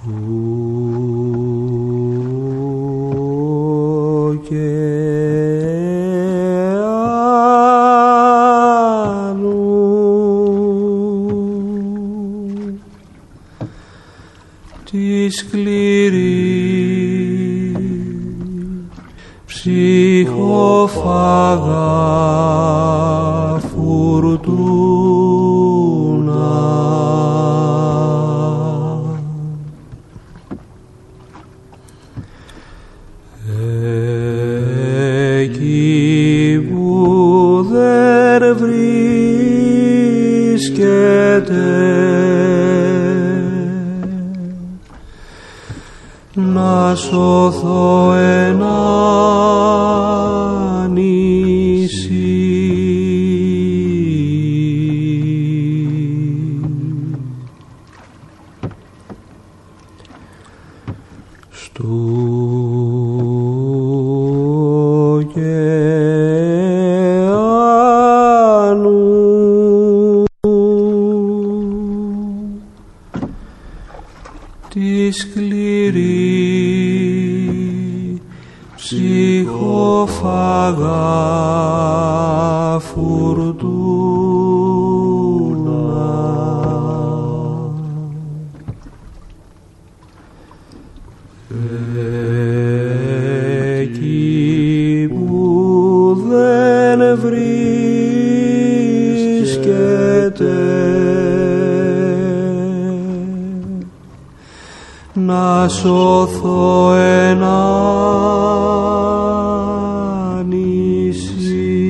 τη σκληρή ψυχοφάγα φουρτούνα. Εκεί που δεν βρίσκεται να σωθώ ένα νησί. Στου ωκεανού τη σκληρή ψυχοφάγα φουρτούνα. Εκεί που δεν βρίσκεται να σωθώ ένα νησί.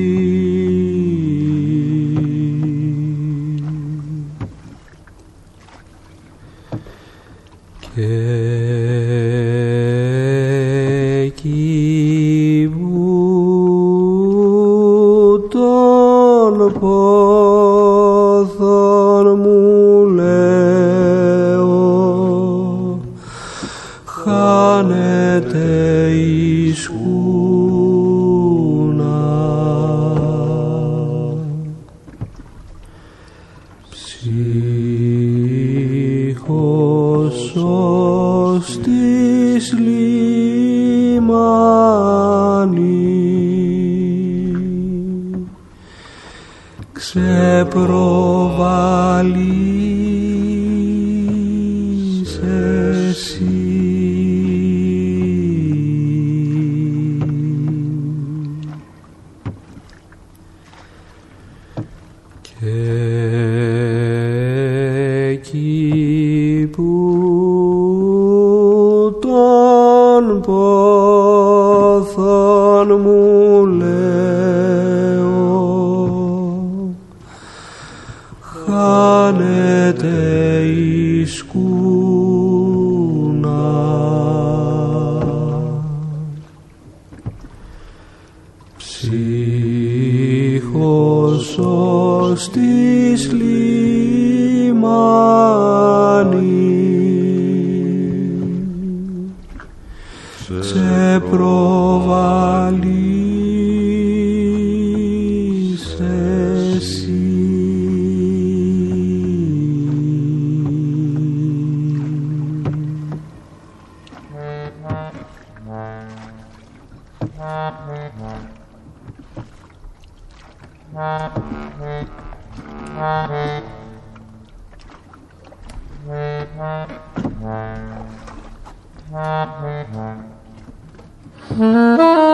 Και εκεί που τον πόθον μου λέω χάνεται η σκούνα. Ψύχος σωστής λιμάνι ξεπροβάλλεις εσύ. Και εκεί που τον πόθον μου λέω χάνεται η σκούνα. Ψύχος σωστής λιμάνι ξεπροβάλλεις εσύ. Mm-hmm.